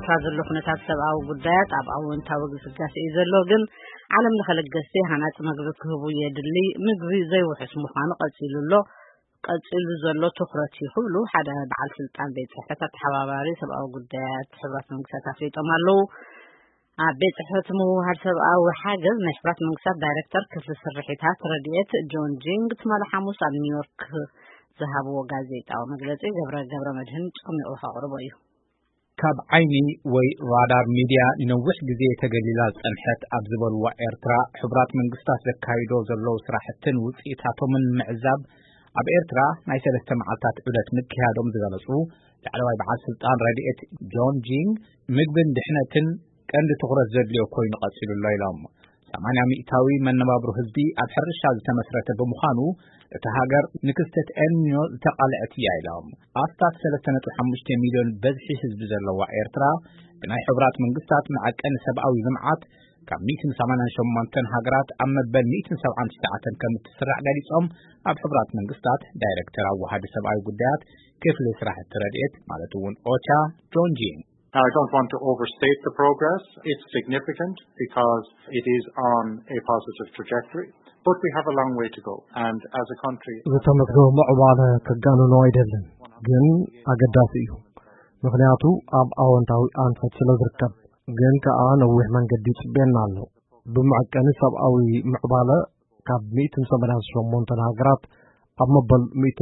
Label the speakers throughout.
Speaker 1: ኤርትራ ዘሎ ኩነታት ሰብአዊ ጉዳያት ኣብ ኣወንታዊ ግስጋሴ እዩ ዘሎ ግን ዓለም ለኸለገሰ ሃናጽ መግቢ ክህቡ የድሊ ምግቢ ዘይውሕስ ምዃኑ ቀጺሉ ዘሎ ትኹረት ይኽብሉ ሓደ በዓል ስልጣን ቤት ጽሕፈታት ተሓባባሪ ሰብአዊ ጉዳያት ሕብረት መንግስታት ኣፍሪጦም ኣለዉ ቤት ጽሕፈት ምውሃድ ሰብአዊ ሓገዝ ናይ ሕብረት መንግስታት ዳይሬክተር ክፍሊ ስርሒታት ረድኤት ጆን ጂንግ ትማል ሐሙስ ኣብ ኒውዮርክ ዝሃብዎ ጋዜጣዊ መግለጺ ገብረ መድህን ጨሚቑ ኣቕርቦ እዩ
Speaker 2: ካብ ዓይኒ ወይ ራዳር ሚድያ ንነዊሕ ግዜ ተገሊላ ጸንሐት ኣብ ዝበልዋ ኤርትራ ሕብራት መንግስታት ዘካይዶ ዘለው ስራሕትን ውጽኢታቶምን ምዕዛብ ኣብ ኤርትራ ናይ 3 መዓልታት ዑደት ምክያዶም ዝገለጹ ላዕለዋይ በዓል ስልጣን ረድኤት ጆን ጂንግ ምግብን ድሕነትን ቀንዲ ትኹረት ዘድልዮ ኮይኑ ቀጺሉሎ ኢሎም 80% መነባብሮ ህዝቢ ኣብ ሕርሻ ዝተመስረተ ብምዃኑ እቲ ሃገር ንክስተት ኤልኒኖ ዝተቃልዐት እያ ኢሎም ኣስታት 3.5 ሚልዮን በዝሒ ህዝቢ ዘለዋ ኤርትራ ብናይ ሕብራት መንግስታት መዐቀኒ ሰብአዊ ልምዓት ካብ 188 ሃገራት ኣብ መበል 179 ከም እትስራዕ ገሊጾም ኣብ ሕብራት መንግስታት ዳይሬክተር ኣዋሃዲ ሰብአዊ ጉዳያት ክፍሊ ስራሕቲ ረድኤት ማለት እውን ኦቻ ጆን ጂንግ
Speaker 3: Now, I don't want to overstate the progress. It's significant because it is on a positive trajectory. But we have a long way to go. And as a country...
Speaker 4: ዝተመዝገበ ምዕባለ ከጋንኖ አይደለም ግን አገዳሲ እዩ ምክንያቱ ኣብ ኣወንታዊ አንፈት ስለዝርከብ ግን ከኣ ነዊሕ መንገዲ ጽበና ኣሎ ብምዕቀኒ ሰብአዊ ምዕባለ ካብ 188 ሃገራት ኣብ መበል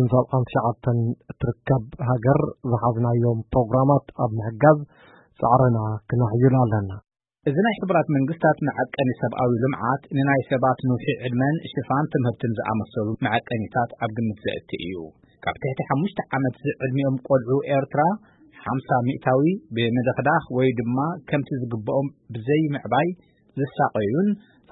Speaker 4: 179 ትርከብ ሃገር ዝሓዝናዮም ፕሮግራማት ኣብ ምሕጋዝ ጻዕረና ክነሕይሉ ኣለና
Speaker 2: እዚ ናይ ሕብራት መንግስታት መዐቀኒ ሰብአዊ ልምዓት ንናይ ሰባት ንውሒ ዕድመን ሽፋን ትምህርትን ዝኣመሰሉ መዐቀኒታት ኣብ ግምት ዘእቲ እዩ ካብ ትሕቲ 5 ዓመት ዕድሜኦም ቆልዑ ኤርትራ 50% ብመደኽዳኽ ወይ ድማ ከምቲ ዝግብኦም ብዘይ ምዕባይ ዝሳቀዩን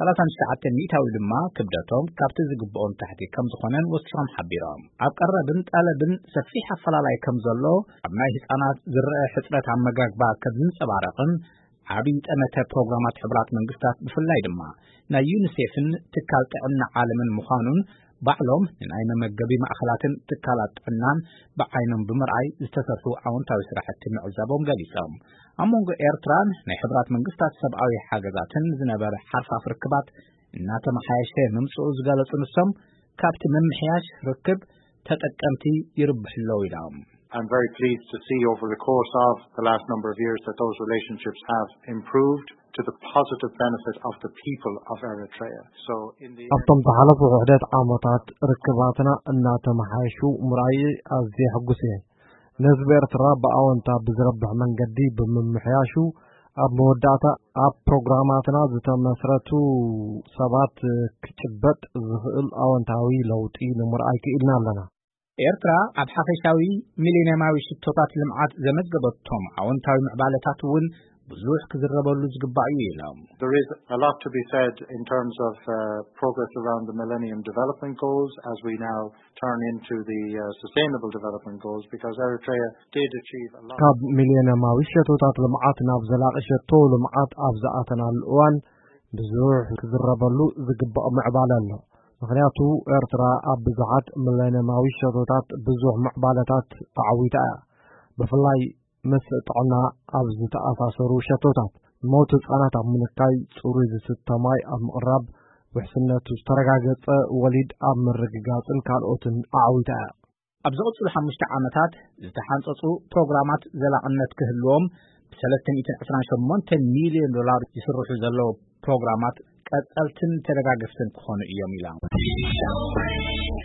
Speaker 2: 39% ድማ ክብደቶም ካብቲ ዝግብኦም ታሕቲ ከም ዝኾነን ወሲኾም ሓቢሮም ኣብ ቀረብን ጠለብን ሰፊሕ ኣፈላላይ ከም ዘሎ ኣብ ናይ ህፃናት ዝርአ ሕፅረት ኣመጋግባ ከም ዝንጸባረቕን ዓብይ ጠመተ ፕሮግራማት ሕብራት መንግስታት ብፍላይ ድማ ናይ ዩኒሴፍን ትካል ጥዕና ዓለምን ምዃኑን ባዕሎም ናይ መመገቢ ማእኸላትን ትካላት ጥዕናን ብዓይኖም ብምርኣይ ዝተሰርሑ ኣወንታዊ ስራሕቲ ምዕዛቦም ገሊጾም ኣብ መንጎ ኤርትራን ናይ ሕብራት መንግስታት ሰብአዊ ሓገዛትን ዝነበረ ሓርፋፍ ርክባት እናተመሓየሸ ምምጽኡ ዝገለጹ ንሶም ካብቲ መምሕያሽ ርክብ ተጠቀምቲ ይርብሕለው ኢሎም
Speaker 3: I'm very pleased to see over the course of the last number of years that those relationships have improved to the positive benefit of the people of Eritrea. So in the
Speaker 4: ኣብቶም ዝሓለፉ ውሕደት ዓመታት ርክባትና እናተመሓየሹ ምርኣይ ኣዝየ ሕጉስ እየ ንህዝቢ ኤርትራ ብኣወንታ ብዝረብሕ መንገዲ ብምምሕያሹ ኣብ መወዳእታ ኣብ ፕሮግራማትና ዝተመስረቱ ሰባት ክጭበጥ ዝኽእል ኣወንታዊ ለውጢ ንምርኣይ ክኢልና ኣለና
Speaker 2: ኤርትራ ኣብ ሓፈሻዊ ሚሊኒየማዊ ሽቶታት ልምዓት ዘመዝገበቶም ኣወንታዊ ምዕባለታት እውን ብዙሕ ክዝረበሉ ዝግባእ እዩ ኢሎም
Speaker 3: There is a lot to be said in terms of progress around the Millennium Development Goals as we now turn into the Sustainable Development Goals because Eritrea did achieve a lot.
Speaker 4: ካብ ሚሊኒየማዊ ሽቶታት ልምዓት ናብ ዘላቂ ሽቶ ልምዓት ኣብ ዝኣተናሉ እዋን ብዙሕ ክዝረበሉ ዝግባእ ምዕባለ ኣሎ ምክንያቱ ኤርትራ ኣብ ብዙሓት ሚሊኒየማዊ ሽቶታት ብዙሕ ምዕባለታት ተዓዊታ እያ ብፍላይ ምስ ጥዕና ኣብ ዝተኣሳሰሩ ሽቶታት ሞት ህጻናት ኣብ ምንካይ ጽሩይ ዝስተ ማይ ኣብ ምቕራብ ውሕስነቱ ዝተረጋገጸ ወሊድ ኣብ ምርግጋጽን ካልኦትን ዓዊታ እያ
Speaker 2: ኣብ ዝቕጽሉ 5 ዓመታት ዝተሓንጸጹ ፕሮግራማት ዘላቕነት ክህልዎም $328 ሚልዮን ይስርሑ ዘለዉ ፕሮግራማት ቀጠልትን ተደጋገፍትን ክኾኑ እዮም ኢሎም